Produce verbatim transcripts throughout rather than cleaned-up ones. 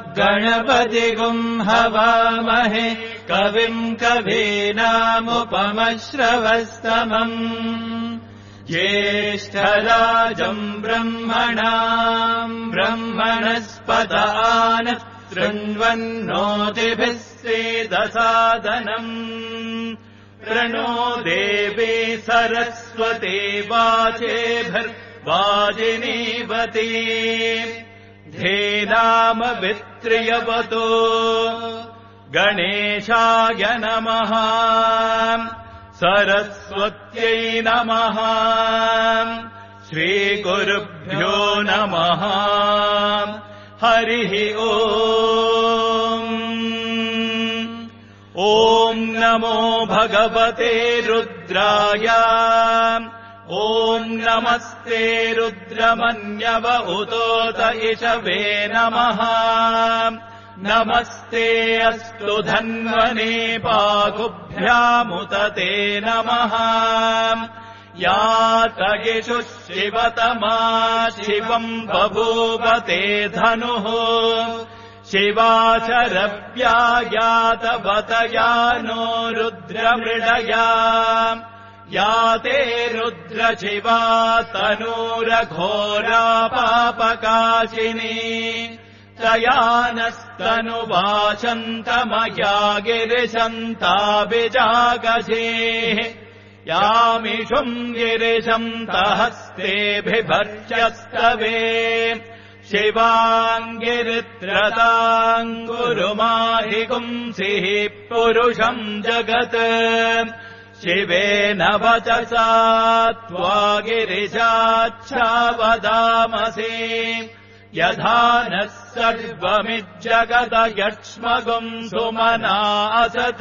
गणपतिगुं हवामहे कविम् कवीनामुपमश्रवस्तमम् ज्येष्ठराजम् ब्रह्मणाम् ब्रह्मणस्पत आनः शृण्वन्नोतिभिः सेदसादनम् प्रणो देवी सरस्वती वाचेभिर्वाजिनीवती धेनामवित्र्यवतो गणेशाय नमः सरस्वत्यै नमः श्रीगुरुभ्यो नमः हरिः ओम् ॐ नमो भगवते रुद्राय ॐ नमस्ते रुद्रमन्यव उतोत इषवे नमः नमस्ते अस्तु धन्वने पागुभ्यामुत ते नमः यातयिषु शिवतमा शिवम् बभूवते धनुः शिवाचरव्यायातवतया नो रुद्रमृडया याते रुद्रशिवा तनूरघोरा पापकाशिनी तयानस्तनुवाचन्तमया गिरिशन्ताभिजागजेः यामिषुम् गिरिशन्तहस्तेभिभर्च्यस्तवे शिवाङ्गिरित्रताम् गुरुमाहि पुंसिः पुरुषम् जगत् शिवेन वचसा त्वा गिरिशाच्छावदामसि यथा नः सर्वमिज्जगदयक्ष्मगुम् सुमना असत्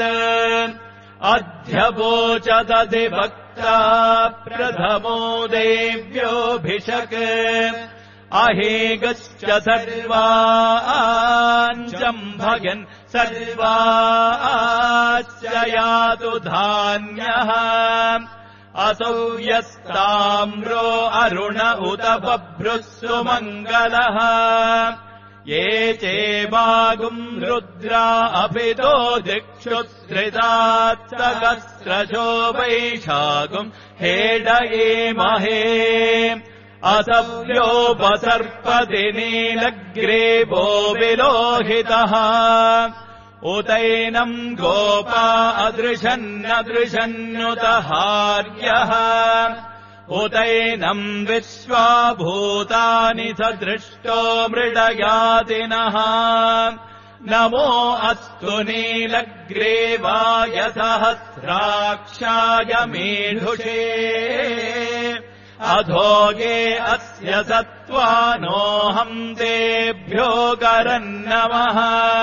अध्यवोचदधिभक्ता प्रथमो देव्योऽभिषक् अहेगश्च सर्वाञ्चम् भगन् सर्वाश्च यातु धान्यः असौ यस्ताम्रो अरुण उत बभ्रुः सुमङ्गलः ये चेवागुम् रुद्रा अभितो दिक्षु धृतात्सहस्रशो वैशाखुम् हेडयेमहे असव्योपसर्पति नीलग्रीवो विलोहितः उतैनम् गोपा अदृशन्नदृशन्नुत हार्यः उतैनम् विश्वाभूतानि सदृष्टो मृडयातिनः नमो अस्तु नीलग्रीवाय सहस्राक्षाय मेढुषे अधोगे अस्य सत्त्वानोऽहम् तेभ्यो करन्नमः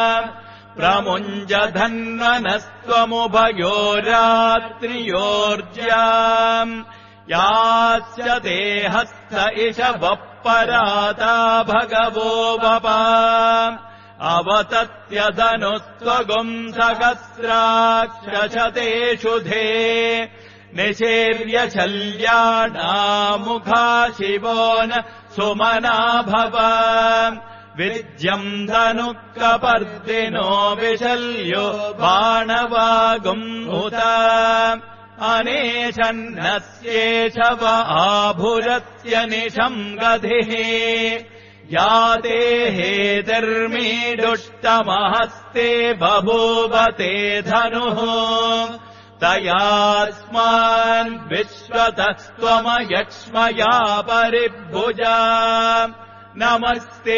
प्रमुञ्जधन्वनस्त्वमुभयोरात्रियोर्ज्याम् यास्य ते हस्त इषवः पराता भगवो वपा अवतत्यधनुस्त्वगुम् सहस्राक्षशतेषु धे निषेव्य शल्याणामुखा शिवो न सुमना भव विद्यम् धनुःकपर्दिनो विशल्यो बाणवागुम् उत अनेशन्नस्येषव आभुरस्य निशम् गधिः याते हेतिर्मीडुष्टमहस्ते बभूवते धनुः तयास्मान् विश्वतस्त्वमयक्ष्मया परिभुजा नमस्ते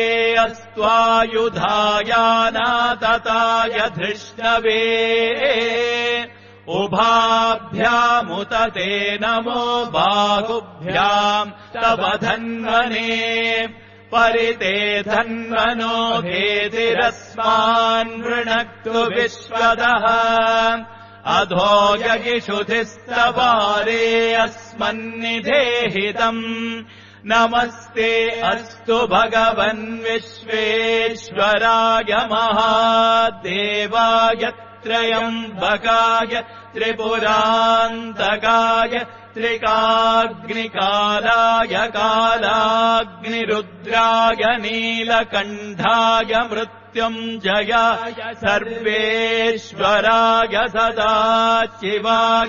अस्त्वायुधायानातताय धृष्णवे उभाभ्यामुत ते नमो बाहुभ्याम् तव धन्वने परिते धन्वनो भेतिरस्मान् वृणक्तु विश्वदः अधो यगिषुधिस्तवारे अस्मन्निधेहितम् नमस्ते अस्तु भगवन् विश्वेश्वराय महादेवाय त्रयम्बकाय त्रिपुरान्तकाय त्रिकाग्निकालाय कालाग्निरुद्राय नीलकण्ठाय मृत्युञ्जयाय सर्वेश्वराय सदाशिवाय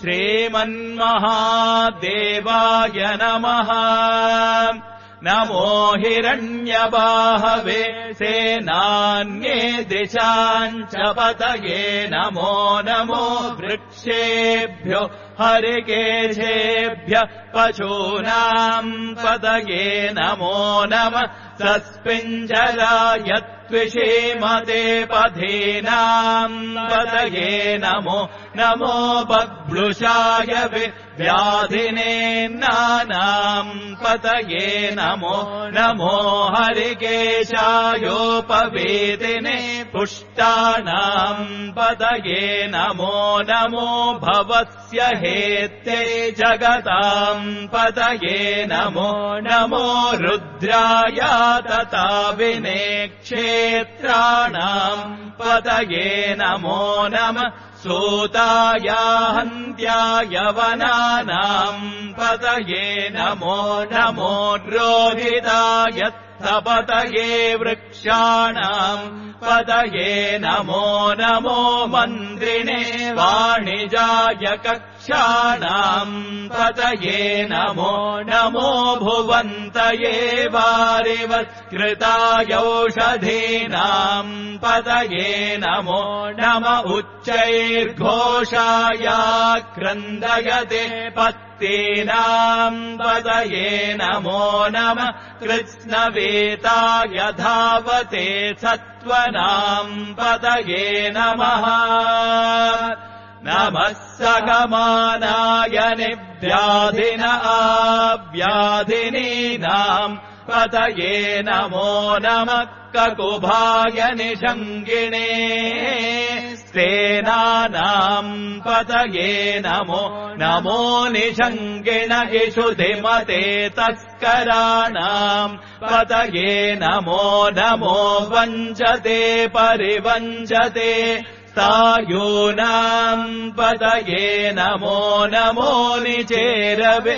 श्रीमन्महादेवाय नमः। नमो हिरण्यबाहवे सेनान्ये दिशाञ्च पतये नमो नमो वृक्षेभ्यो हरिकेशेभ्य पशूनाम् पतये नमो नमः। सस्पिञ्जराय त्विषीमते पथीनाम् पतये नमो नमो बभ्लुषाय व्याधिने नानाम् पतये नमो नमो हरिकेशायोपवेदिने पुष्टानाम् पतये नमो नमो भवस्य हेत्यै जगताम् पतये नमो नमो रुद्राय तथा विने क्षेत्राणाम् पतये नमो नमः। सूताय हन्त्याय वनानाम् पतये नमो नमो रोहिताय पतये वृक्षाणाम् पतये नमो नमो मन्त्रिणे वाणिजाय कक्षाणाम् पतये नमो नमो भुवन्तये वारिवत्कृताय औषधीनाम् पतये नमो नम उच्चैर्घोषाय क्रन्दयते पत्तीनाम् पतये नमो नमः। कृत्स्नवेताय धावते सत्त्वनाम् पतये नमः। नमः सगमानाय निव्याधिन आव्याधिनीनाम् पतये नमो नमः। ककुभाय निषङ्गिणे सेनानाम् पतये नमो नमो निषङ्गिण इषुधिमते तस्कराणाम् पतये नमो नमो वञ्चते परिवञ्चते सायूनाम् पतये नमो नमो निचेरवे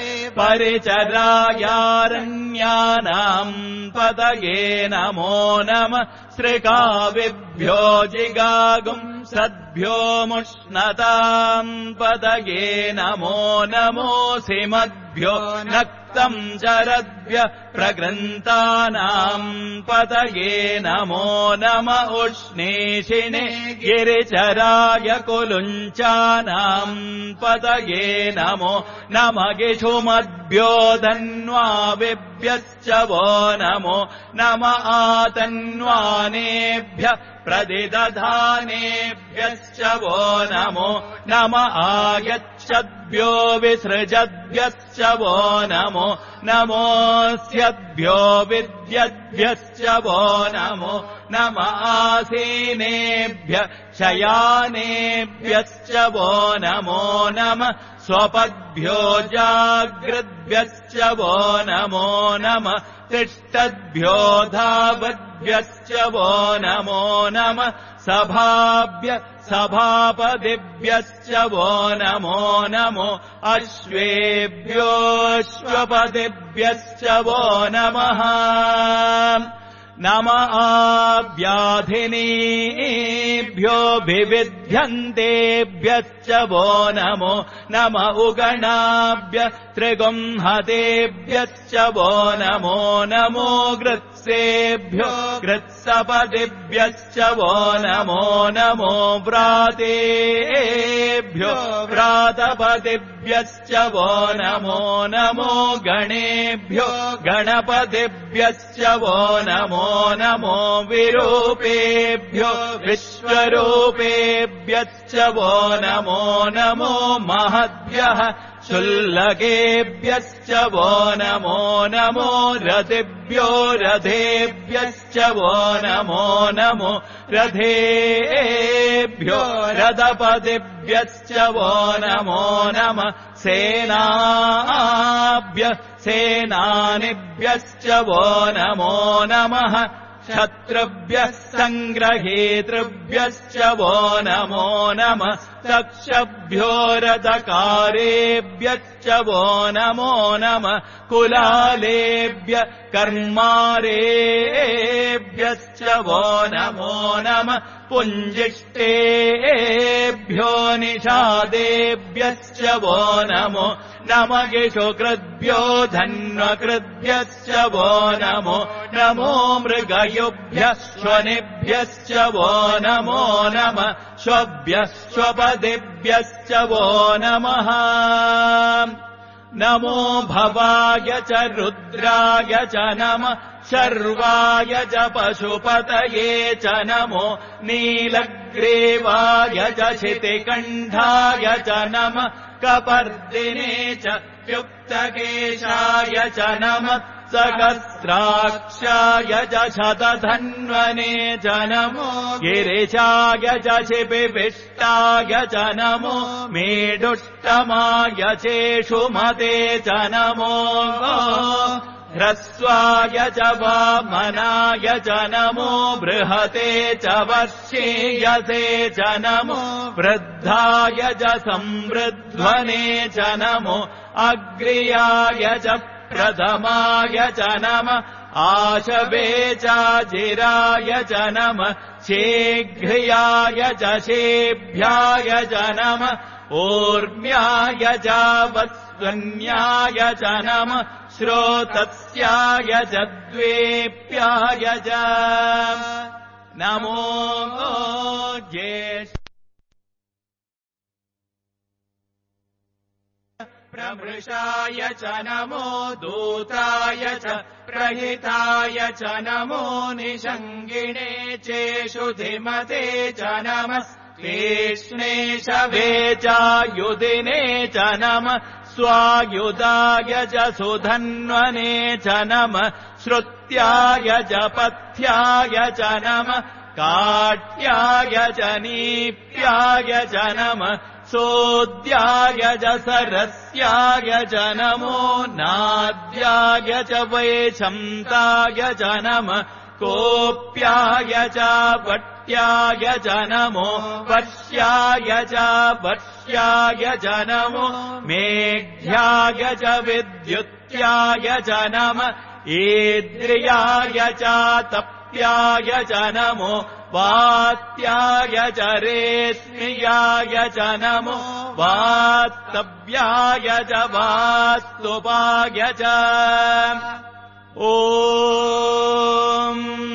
परिचरायारण्यानाम् पतये नमो नमः। श्रिकाविभ्यो जिगागुम् सद्भ्यो मुष्णताम् पतये नमो नमोऽसि मद्भ्यो नक्तम् चरद्भ्य प्रगृन्तानाम् पतये नमो नम उष्णीषिणे गिरिचराय कुलुञ्चानाम् पतये नमो नम गिषुमद्भ्यो धन्वाविभ्यश्च वो नमो नम आतन्वानेभ्य प्रतिदधानेभ्यश्च वो नमो नम आयच्छद्भ्यो विसृजद्भ्यश्च वो नमो नमोऽस्यद्भ्यो विद्यद्भ्यश्च वो नमो नम आसीनेभ्य शयानेभ्यश्च वो नमो नम स्वपद्भ्यो जाग्रद्भ्यश्च वो नमो नम तिष्ठद्भ्यो धावद्भ्यश्च वो नमो नम सभाभ्य सभापतिभ्यश्च वो नमो नमो अश्वेभ्योऽश्वपतिभ्यश्च वो नमः। नम आव्याधिनीभ्यो विविध्यन्तेभ्यश्च वो नमो नम उगणाभ्य त्रिगुंहतेभ्यश्च वो नमो नमो गृत्सेभ्यो गृत्सपतिभ्यश्च वो नमो नमो व्रातेभ्यो व्रातपतिभ्यश्च वो नमो नमो गणेभ्यो गणपतिभ्यश्च वो नमो नमो विरूपेभ्यो विश्वरूपेभ्यश्च वो नमो नमो महद्भ्यः शुल्लकेभ्यश्च वो नमो नमो रथिभ्यो रथेभ्यश्च वो नमो नमो रथेभ्यो रथपतिभ्यश्च वो नमो नमः सेनाभ्य सेनानिभ्यश्च वो नमो नमः शत्रुभ्यः सङ्ग्रहेतृभ्यश्च वो नमो नमः तक्षभ्यो रथकारेभ्यश्च वो नमो नमः कुलालेभ्य कर्मारेभ्यश्च वो नमो नमः पुञ्जिष्टेभ्यो निषादेभ्यश्च वो नमो नमगिषुकृद्भ्यो धन्वकृद्भ्यश्च वो नमो नमो मृगयुभ्यः श्वनिभ्यश्च वो नमो नमः श्वभ्यः श्वपदिभ्यश्च वो नमः नमो भवाय च रुद्राय च नमः शर्वाय च पशुपतये च नमो नीलग्रीवाय च शितिकण्ठाय च नमः कपर्दिने च युक्तकेशाय च नमः सहस्राक्षाय च शतधन्वने च नमो गिरिशाय च शिपिविष्टाय च नमो मेढुष्टमाय चेषुमते च नमो ह्रस्वाय च वामनाय च नमो बृहते च वर्षीयसे च नमो वृद्धाय च संवृध्वने च नमो अग्र्याय च प्रथमाय च नमः आशवे चाजिराय च नमः शीघ्र्याय च शेभ्याय च नमः ऊर्म्याय च वत्स्वन्याय च नमः श्रोतस्याय च द्वेप्याय च नमो ज्येष्ठ प्रमृषाय च नमो दूताय च प्रहिताय च नमो निषङ्गिणे चेषुधिमते च नमः कृष्णे शवे चायुधिने च नमः स्वायुधाय च सुधन्वने च नमः श्रुत्याय च पथ्याय च नमः काट्याय च नीप्याय च नमः सोद्याय च सरस्याय च नमो नाद्याय च वैशन्ताय च नमः कोप्याय च वट्याय च नमो वश्याय च वश्याय च नमो मेघ्याय च विद्युत्याय च नमः ईद्रियाय च तप्याय च नमो वात्याय च रेश्मियाय च नमो वास्तव्याय च वास्तुपाय च ॐ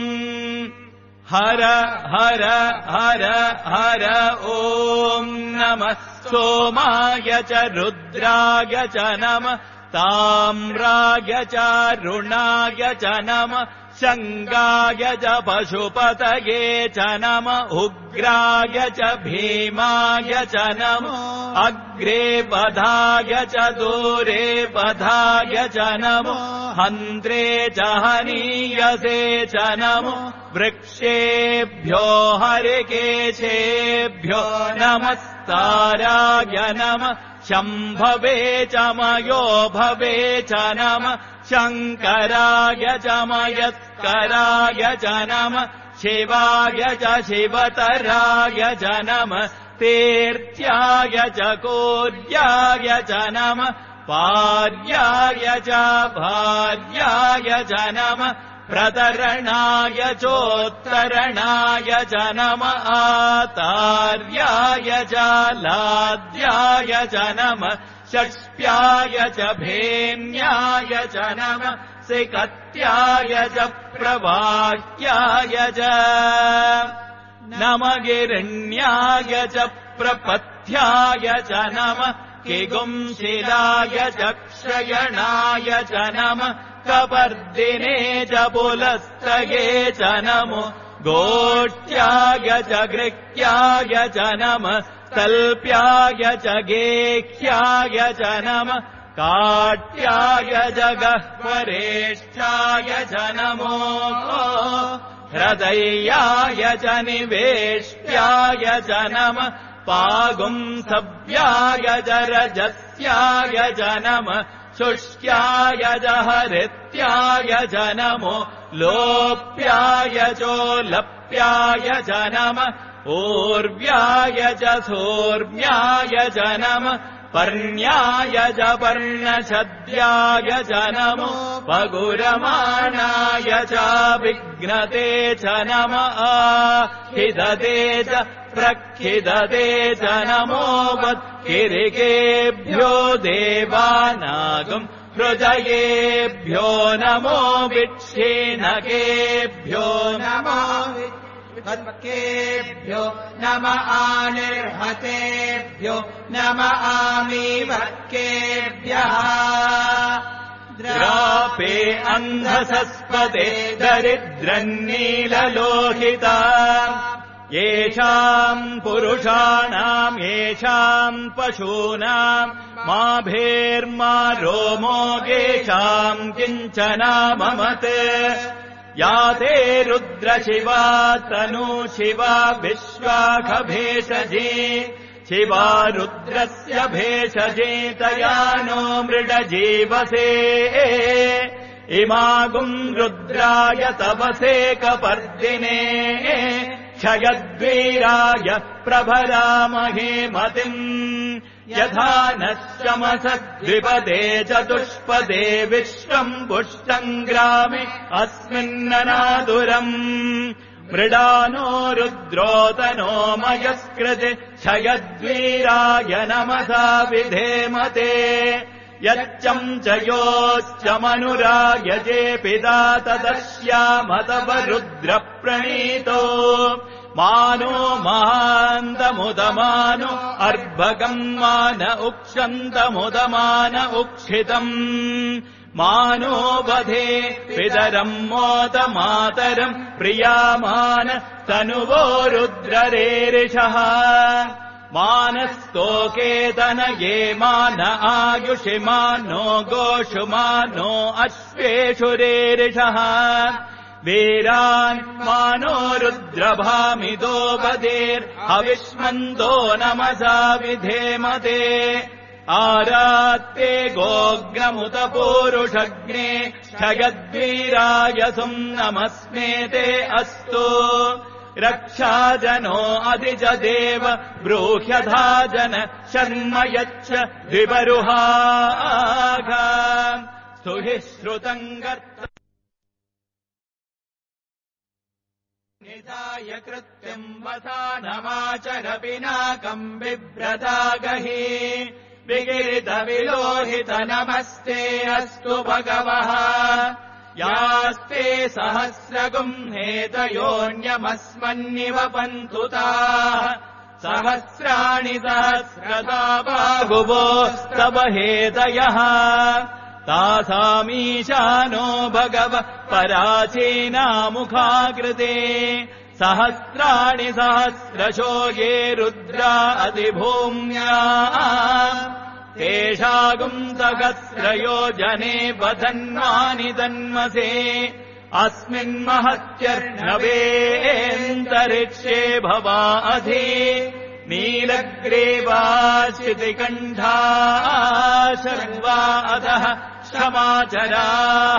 हर हर हर हर ॐ नमः सोमाय च रुद्राय च नमः ताम्राय च रुणाय च नमः शङ्गाय च पशुपतये च नमः उग्राय च भीमाय च नमः अग्रे पधाय च दूरे पधाय च नमः हन्त्रे च हनीयसे च नमः वृक्षेभ्यो हरिकेशेभ्यो नमस्ताराय नमः शम्भवे च मयो भवे च नमः शङ्कराय च मयस्कराय च नमः शिवाय च शिवतराय च नमः तीर्थ्याय च कोर्याय च नमः पार्याय च भार्याय च नमः प्रतरणाय चोत्तरणाय च नमः आतार्याय च लाद्याय च नमः षष्प्याय च भेन्याय च नमः सिकत्याय च प्रवाह्याय च नमगिरण्याय च प्रपथ्याय च नमः किगुंशिलाय च क्षयणाय च नमः कपर्दिने च पुलस्तये च नमो गोष्ठ्याय च गृह्याय च नमः तल्प्याय च गेह्याय च नमः काट्याय च गह्वरेष्ठाय च नमो हृदयाय च निवेष्ट्याय च नमः पागुंसव्याय च रजस्याय च नमः शुष्क्याय च हरित्याय च नमो लोप्याय चोलप्याय च नमः ऊर्व्याय च सोर्म्याय च नमः पर्ण्याय च पर्णछद्याय च नमो पगुरमाणाय च विघ्नते च नमः खिदते च प्रखिदते च नमो वत्किरिकेभ्यो देवानागम् हृदयेभ्यो नमो विच्छिन्नकेभ्यो नमो विद्वत्केभ्यो नम आनिर्हतेभ्यो नम आमीवर्केभ्यः द्रापे अन्धसस्पते दरिद्रन्नीललोहिता येषाम् पुरुषाणाम् येषाम् पशूनाम् माभेर्मा रोमो येषाम् किञ्चना ममते या ते रुद्रशिवा तनु शिवा विश्वाखभेषजे शिवा रुद्रस्य भेषजे तया नो मृडजीवसे इमागुम् रुद्राय तपसे कपर्दिने क्षयद्वीराय प्रभरामहे मतिम् यथा नः शमसद्विपदे चतुष्पदे विश्वम् पुष्टम् ग्रामे अस्मिन्ननादुरम् मृडानो रुद्रोतनो मयस्कृते क्षयद्वीराय नमसा विधेमते यच्चम् च योश्च मनुरायजे पिता तदस्यामतव रुद्रप्रणीतो मानो महान्तमुदमानो अर्भकम् मान उक्षन्तमुदमान उक्षितम् मानो वधे पितरम् मोद मातरम् प्रियामान तनुवो रुद्ररेरिषः मानस्तोकेतनये मान आयुषिमानो गोषुमानो अश्वेषुरेरिषः वीरान् मानो रुद्रभामिदो वदेर्हविष्मन्तो नमसा विधेमते आरात्ते गोग्रमुत पूरुषग्ने क्षयद्वीराय सुम् नमस्मेते अस्तु रक्षाजनो अधिज देव ब्रूह्यधा जन शर्म यच्छ द्विबरुहाघा स्तुहि श्रुतम् गर्त निधाय कृत्यम् वसानमाचर पिनाकम् बिभ्रता गहि विगिरितविलोहित नमस्ते अस्तु भगवः यास्ते सहस्रगुम् हेतयोऽन्यमस्मन्निव पन्तुताः सहस्राणि सहस्रता बाहुवोस्तव हेतयः तासामीशानो भगव पराचीनामुखाकृते सहस्राणि सहस्रशो ये रुद्रा अधिभूम्या तेषागुम् सहस्रयोजने वधन्वानि तन्मसे अस्मिन्महत्यर्णवेऽन्तरिक्षे भवा अधि नीलग्रीवा शर्वा अधः क्षमाचराः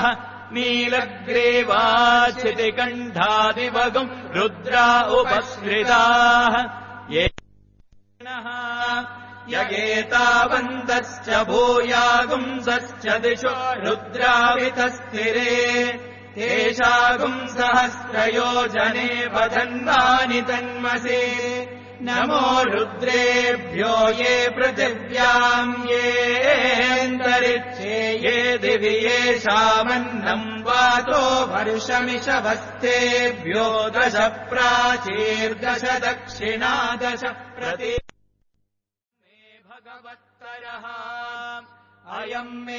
नीलग्रीवाच्छितिकण्ठादिवगुम् रुद्रा उपश्रिताः ये यगेतावन्तश्च भूयागुंसश्च दिशो रुद्रावितस्थिरे तेषागुम् सहस्रयोजने वधन्वानि तन्मसे नमो रुद्रेभ्यो ये पृथिव्याम् येऽन्तरिक्षे ये दिवि येषामन्नम् वातो वर्षमिषभस्तेभ्यो दश प्राचीर्दश दक्षिणा दश प्रति मे भगवत्तरः अयम् मे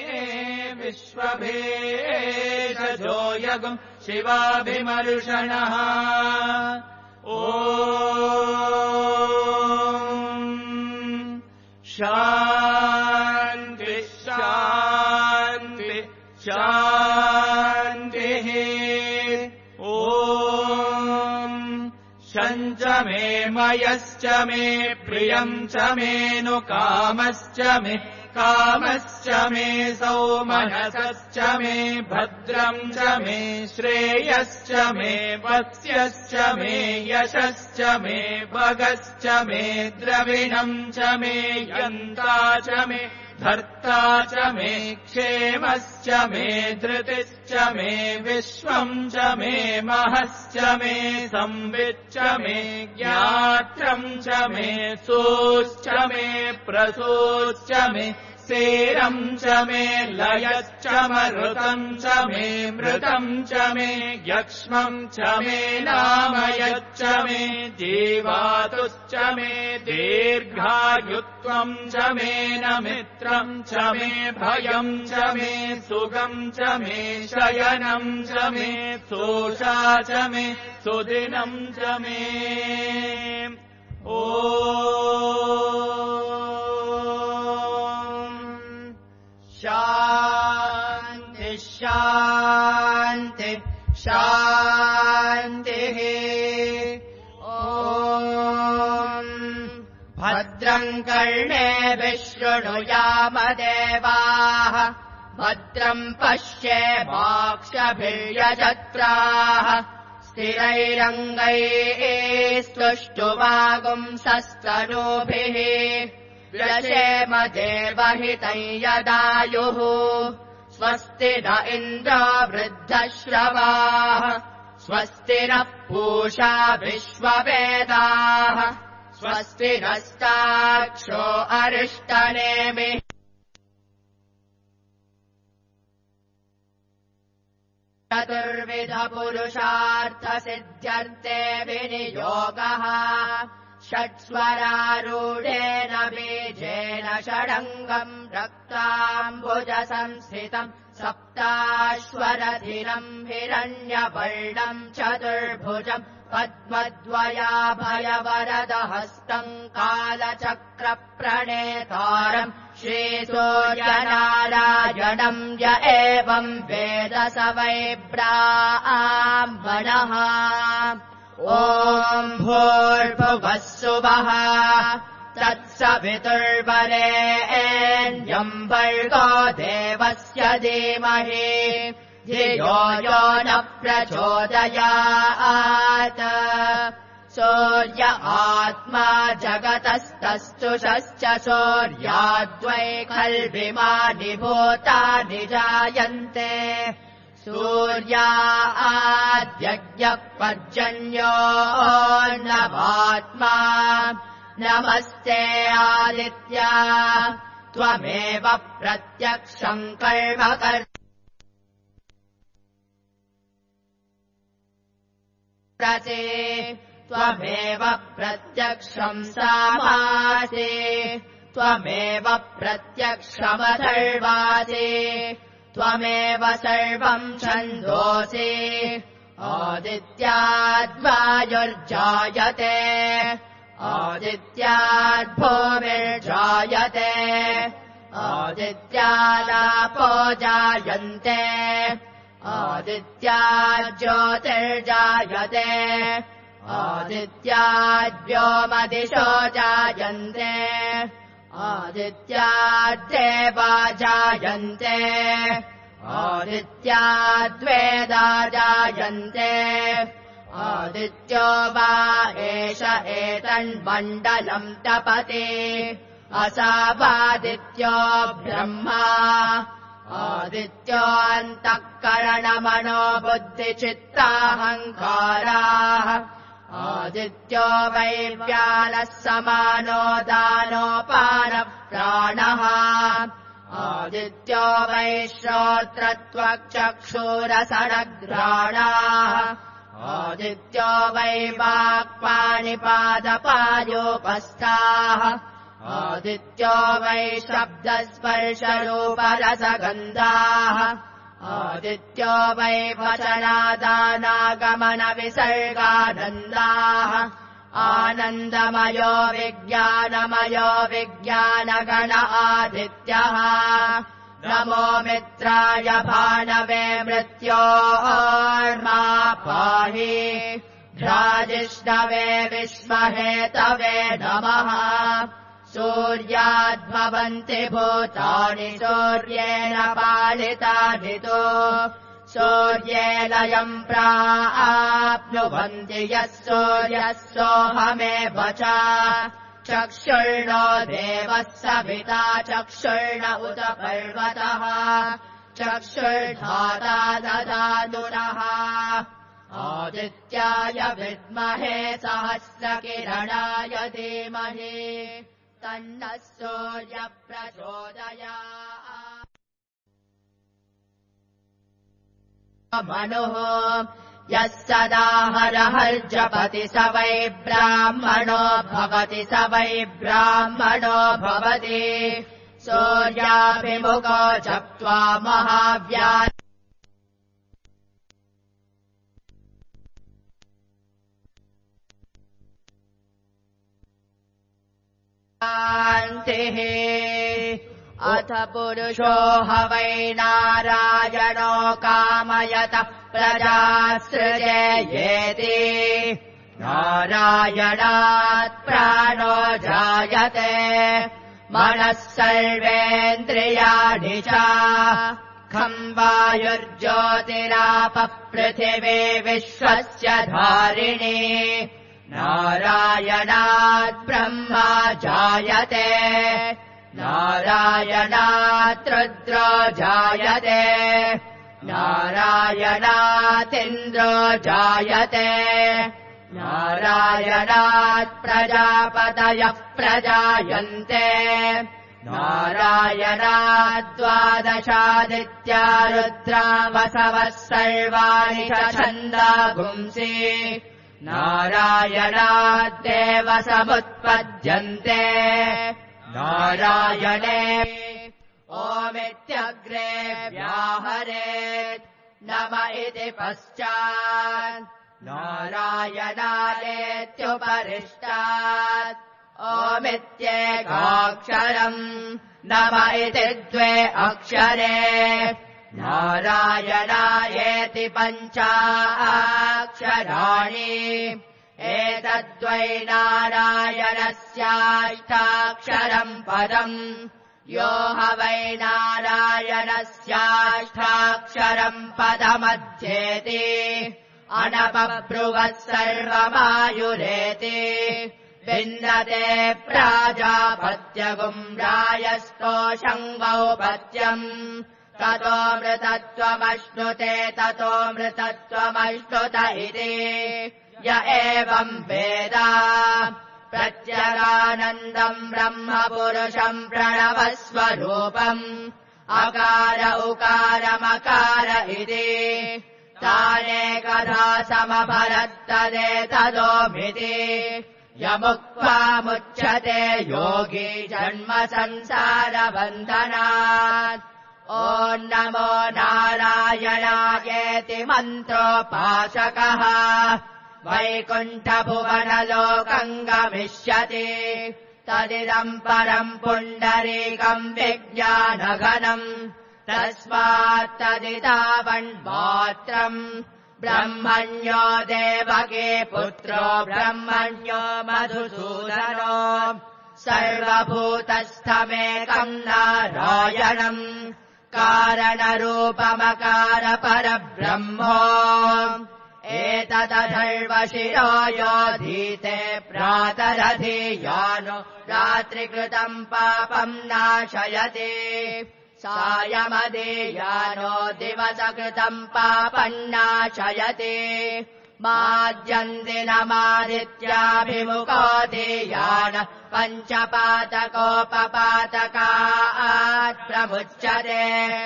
विश्वभेषजो यगुम् शिवाभिमर्षणः ॐ शान्ति शान्ति शान्तिः ॐ शञ्च मे मयश्च मे प्रियम् च मे नु कामश्च मे कामश्च मे सौमनसश्च मे भद्रम् च मे श्रेयश्च मे वत्स्यश्च मे यशश्च मे भगश्च मे द्रविणम् च मे यन्ता च मे धर्ता च मे क्षेमश्च मे धृतिश्च मे विश्वम् च मे महश्च मे संविच्च मे ज्ञात्रम् च मे सोश्च मे प्रसोश्च मे सेरम् च मे लयश्च मरुतम् च मे मृतम् च मे यक्ष्मम् च मे नामयच्च मे जीवातुश्च मे दीर्घायुत्वम् च मे नमित्रम् च मे भयम् च मे सुगम् च मे शयनम् च मे सोषा च मे सुदिनम् च मे ओ शान्ति शान्ति शान्तिः ॐ भद्रम् कर्णेभिः शृणुयामदेवाः भद्रम् पश्येमाक्षभिर्यजत्राः स्थिरैरङ्गैः स्तुष्टुवागुंसस्तनूभिः व्यशेम देवहितम् यदायुः स्वस्ति न इन्द्रो वृद्धश्रवाः स्वस्ति नः पूषा विश्ववेदाः स्वस्ति नस्ताक्षो अरिष्टनेमिः चतुर्विधपुरुषार्थसिद्ध्यर्थे विनियोगः षट्स्वरारूढेन बीजेन षडङ्गम् रक्ताम्बुजसंस्थितम् सप्ताश्वरधिरम् हिरण्यवर्णम् चतुर्भुजम् पद्मद्वयाभयवरदहस्तम् कालचक्रप्रणेतारम् श्रीसूर्यनारायणम् य एवम् वेद स वै ब्राह्मणः ॐ भूर्भुवः सुवः तत्सवितुर्वरेण्यम् भर्गो देवस्य धीमहि धियो यो न प्रचोदयात् सूर्य आत्मा जगतस्तस्तुषश्च सूर्याद्वै खल्विमानि भूतानि जायन्ते सूर्याद्यज्ञः पर्जन्यो नवात्मा नमस्ते आदित्या त्वमेव प्रत्यक्षम् कर्म कर्मसि त्वमेव प्रत्यक्षम् सामासि त्वमेव प्रत्यक्षमथर्वासि त्वमेव सर्वम् छन्दोसि आदित्याद्वायुर्जायते आदित्याद्भूमिर्जायते आदित्यादापो जायन्ते आदित्याज्योतिर्जायते आदित्याद्व्योमदिशो जायन्ते आदित्याद्देवा जायन्ते आदित्याद्वेदा जायन्ते आदित्यो वा एष एतन्मण्डलम् तपति असावादित्यो ब्रह्मा आदित्योऽन्तःकरणमनो बुद्धिचित्ताहङ्काराः आदित्यो वैव्यानः समानो दानोपानः प्राणः आदित्यो वैश्रोत्रत्वक्चक्षुरसनघ्राणाः आदित्यो वै वाक्पाणिपादपायोपस्थाः आदित्यो वै शब्दस्पर्शरूपरसगन्धाः आदित्यो वै वचनादानागमनविसर्गानन्दाः आनन्दमयो विज्ञानमयो विज्ञानगण आदित्यः नमो मित्राय भानवे मृत्योर्मा पाहि भ्राजिष्णवे विश्वहेतवे नमः सूर्याद्भवन्ति भूतानि सूर्येण पालितानितो सूर्येलयम् प्राप्नुवन्ति यः सूर्यः सोऽहमेव च चक्षुर्नो देवः सविता चक्षुर्ण उत पर्वतः चक्षुर्धाता ददातुनः आदित्याय विद्महे सहस्रकिरणाय धीमहि तन्नः सूर्यः प्रचोदयात् मनुः यः सदा हरहर्जपति स वै ब्राह्मणो भवति स वै ब्राह्मणो भवति सूर्याभिमुखो जप्त्वा महाव्या अथ पुरुषो ह वै नारायणो कामयतः प्रजासृजेयेति नारायणात् प्राणो जायते मनः सर्वेन्द्रियाणि च खं वायुर्ज्योतिरापः पृथिवी विश्वस्य धारिणी नारायणात् ब्रह्मा जायते नारायणात् रुद्रो जायते नारायणातिन्द्रो जायते नारायणात् प्रजापतयः प्रजायन्ते नारायणात् द्वादशादित्या रुद्रा वसवः सर्वाणि च छन्दागुंसि नारायणाद्देव समुत्पद्यन्ते नारायणे ओमित्यग्रे व्याहरेत् नम इति पश्चात् नारायणादेत्युपरिष्टात् ओमित्येकाक्षरम् नम इति द्वे अक्षरे नारायणायेति पञ्चाक्षराणि एतद्वै नारायणस्याष्टाक्षरम् पदम् यो ह वै नारायणस्याष्टाक्षरम् पदमध्येति अनपब्रुवः सर्वमायुरेति विन्दते प्राजापत्यगुम् रायस्तोषङ्गौपत्यम् ततोऽमृतत्वमश्नुते ततोऽमृतत्वमश्नुत इति य एवम् वेद प्रत्यगानन्दम् ब्रह्म पुरुषम् प्रणवस्वरूपम् अकार उकारमकार इति तानेकधा समभरत्तदेतदोमिति यमुक्त्वामुच्यते योगी जन्म संसारबन्धनात् ॐ नमो नारायणायेति मन्त्रोपासकः वैकुण्ठभुवनलोकम् गमिष्यति तदिदम् परम् पुण्डरीकम् विज्ञानघनम् तस्मात् तदितावन्मात्रम् ब्रह्मण्यो देवके पुत्रो ब्रह्मण्यो मधुसूदनो सर्वभूतस्थमेकम् नारायणम् कारणरूपमकार परब्रह्मो एतदथर्वशिरो योधीते प्रातरधीयानो रात्रिकृतम् पापम् नाशयति सायमधीयानो दिवसकृतम् पापम् नाशयति माद्यन्दिनमादित्याभिमुखो धीयान पञ्चपातकोपपातकात् प्रमुच्यते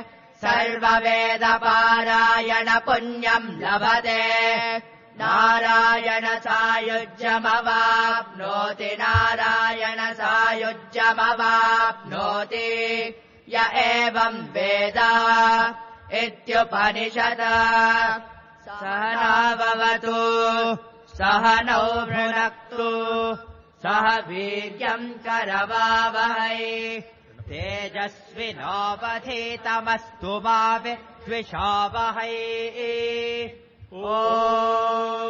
सर्ववेदपारायण पुण्यम् लभते नारायण सायुज्यमवाप्नोति नारायण सायुज्यमवाप्नोति य एवम् वेद इत्युपनिषद सहनाववतु सहनौ भुनक्तु सह वीर्यम् करवावहै तेजस्विनोपधीतमस्तु मा विद्विषावहै ॐ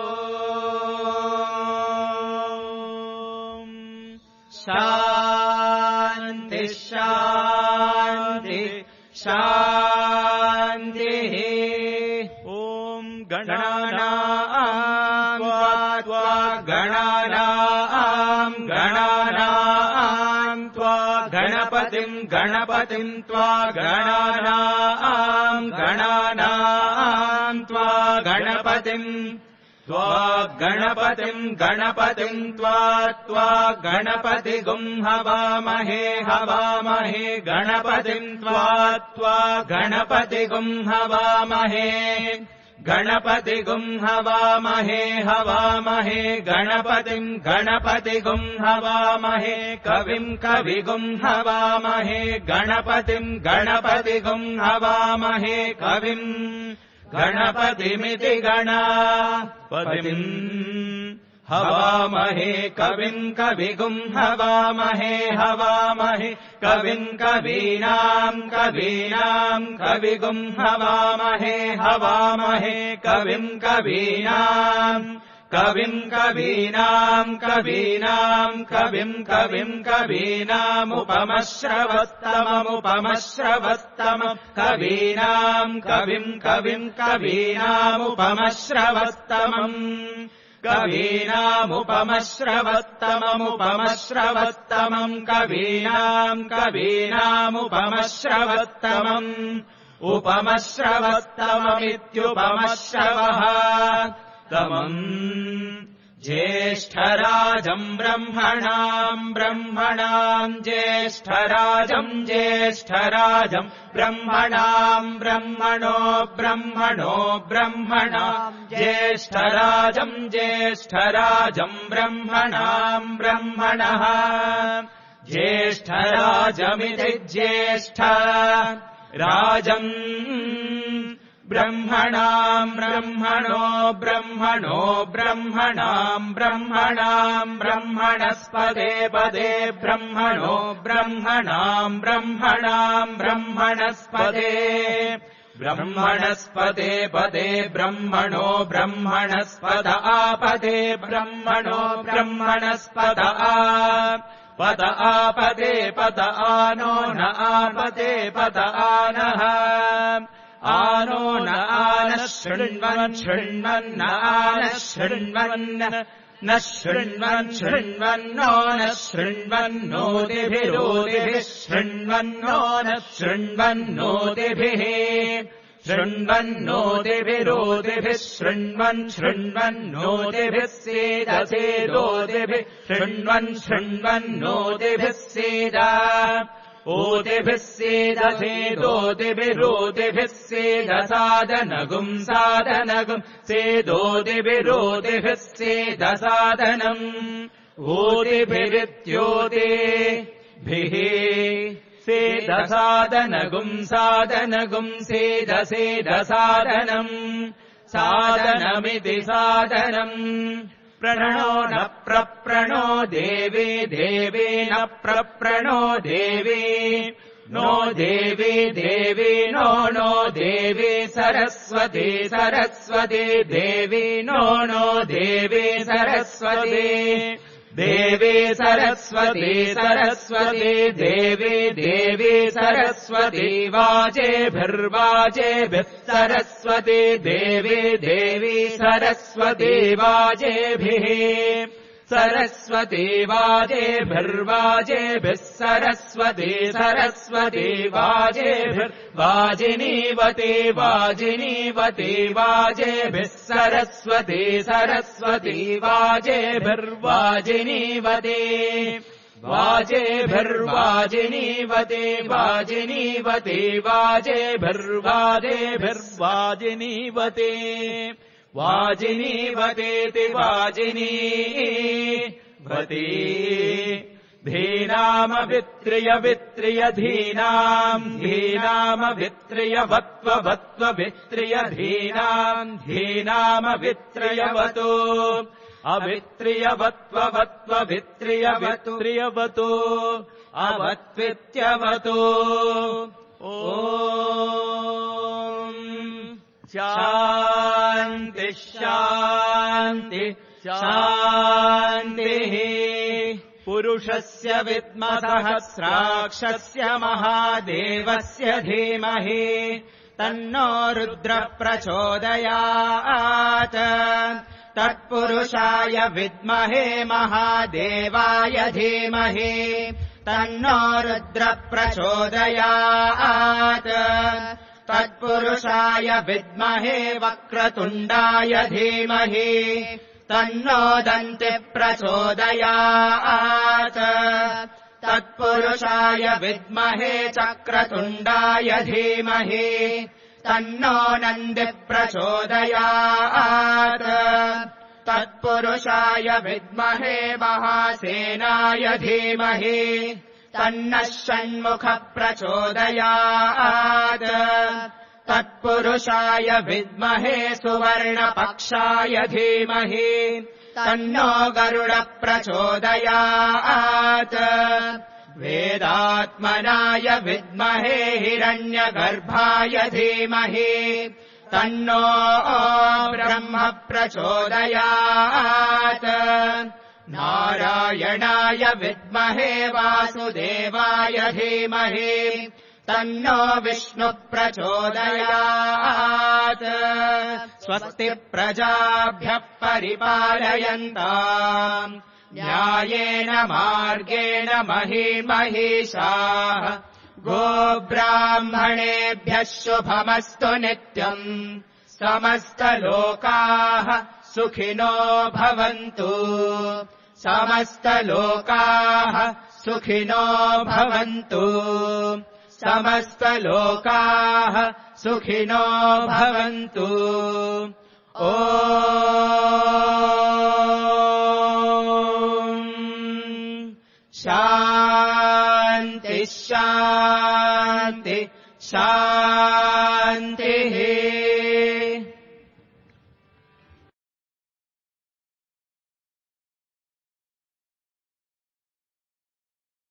शान्ति शान्तिः शान्तिः ॐ गणानाम् त्वा गणानाम् गणानाम् त्वा गणपतिम् गणपतिम् त्वा गणानाम् गणानाम् त्वा गणपतिम् त्वा गणपतिम् गणपतिम् त्वा त्वा गणपतिगुम् हवामहे हवामहे गणपतिम् त्वा त्वा गणपतिगुम् हवामहे गणपतिगुम् हवामहे हवामहे गणपतिम् गणपतिगुम् हवामहे कविम् कविगुम् हवामहे गणपतिम् गणपतिगुम् हवामहे कविम् गणपतिमिति गणापतिम् हवामहे कविम् कविगुम् हवामहे हवामहे कविम् कवीनाम् कवीनाम् कविगुम् हवामहे हवामहे कविम् कवीनाम् कविम् कवीनाम् कवीनाम् कविम् कविम् कवीनामुपमश्रवस्तममुपमश्रवस्तमम् कवीनाम् कविम् कविम् कवीनामुपमश्रवस्तमम् कवीनामुपमश्रवस्तममुपमश्रवस्तमम् कवीनाम् कवीनामुपमश्रवस्तमम् उपमश्रवस्तममित्युपमश्रवः तमम् ज्येष्ठराजम् ब्रह्मणाम् ब्रह्मणाम् ज्येष्ठराजम् ज्येष्ठराजम् ब्रह्मणाम् ब्रह्मणो ब्रह्मणो ब्रह्मणाम् ज्येष्ठराजम् ज्येष्ठराजम् ब्रह्मणाम् ब्रह्मणः ज्येष्ठराजमिति ज्येष्ठ राजम् ब्रह्मणाम् ब्रह्मणो ब्रह्मणो ब्रह्मणाम् ब्रह्मणाम् ब्रह्मणस्पदे पदे ब्रह्मणो ब्रह्मणाम् ब्रह्मणाम् ब्रह्मणस्पदे ब्रह्मणस्पदे पदे ब्रह्मणो ब्रह्मणस्पद आपदे ब्रह्मणो ब्रह्मणस्पद आ पद आपदे पद आनो न आपदे पद आनः आनो न आनः शृण्वन् शृण्वन् आनः शृण्वन् न शृण्वन् शृण्वन्नो न शृण्वन्नोदिभिरोदिभिः शृण्वन्नो न शृण्वन्नोदिभिः शृण्वन्नोदिभिरोदिभिः शृण्वन् शृण्वन्नोदिभिः सेदसेदोदिभिः शृण्वन् शृण्वन्नोदिभिः सेद ओदिभिः सेदसेदोदिभिरोदिभिः सेदसादनगुम् सादनगुम् सेदोदिभिरोदिभिः सेदसादनम् ओदिभिरित्योदिभिः सेदसादनगुम् सादनगुम् सेदसेदसादनम् सादनमिति सादनम् प्रणो न प्रप्रणो देवी देवी न प्रप्रणो देवी नो देवी देवी नो नो देवी सरस्वती सरस्वती देवी नो नो देवी सरस्वती देवी सरस्वती सरस्वती देवी देवी सरस्वती वाजेभिर्वाजेभिः सरस्वती देवी देवी सरस्वती वाजेभिः सरस्वती वाजेभिर्वाजेभिः सरस्वती सरस्वती वाजेभिर्वाजिनीवती वाजिनीवती वाजेभिः सरस्वती सरस्वती वाजेभिर्वाजिनीवती वाजेभिर्वाजिनीवती वाजिनीवती वाजेभिर्वाजेभिर्वाजिनीवती वाजिनीवतेति वाजिनीवती धीनामवित्रिय वित्रिय धीनाम् धीनामवित्रिय वत्व वत्व वित्रिय धीनाम् धीनामवित्रियवतो अवित्रिय वत्व वत्व वित्रिय वित्रियवतो अवत्वित्यवतो ॐ शान्ति शान्ति शान्तिः पुरुषस्य विद्मसहस्राक्षस्य महादेवस्य धीमहि तन्नो रुद्रः प्रचोदयात् तत्पुरुषाय विद्महे महादेवाय धीमहि तन्नो रुद्रः प्रचोदयात् तत्पुरुषाय विद्महे वक्रतुण्डाय धीमहि तन्नो दन्तिः प्रचोदयात् तत्पुरुषाय विद्महे चक्रतुण्डाय धीमहि तन्नो नन्दिः प्रचोदयात् तत्पुरुषाय विद्महे महासेनाय धीमहि तन्नः षण्मुखः प्रचोदयात् तत्पुरुषाय विद्महे सुवर्णपक्षाय धीमहि तन्नो गरुडः प्रचोदयात् वेदात्मनाय विद्महे हिरण्यगर्भाय धीमहि तन्नो ब्रह्म प्रचोदयात् नारायणाय विद्महे वासुदेवाय धीमहि तन्नो विष्णुः प्रचोदयात् स्वस्ति प्रजाभ्यः परिपालयन्ताम् न्यायेन मार्गेण महीमहीषाः गोब्राह्मणेभ्यः शुभमस्तु नित्यम् समस्तलोकाः सुखिनो भवन्तु समस्तलोकाः सुखिनो भवन्तु समस्तलोकाः सुखिनो भवन्तु ॐ शान्ति शान्ति शान्तिः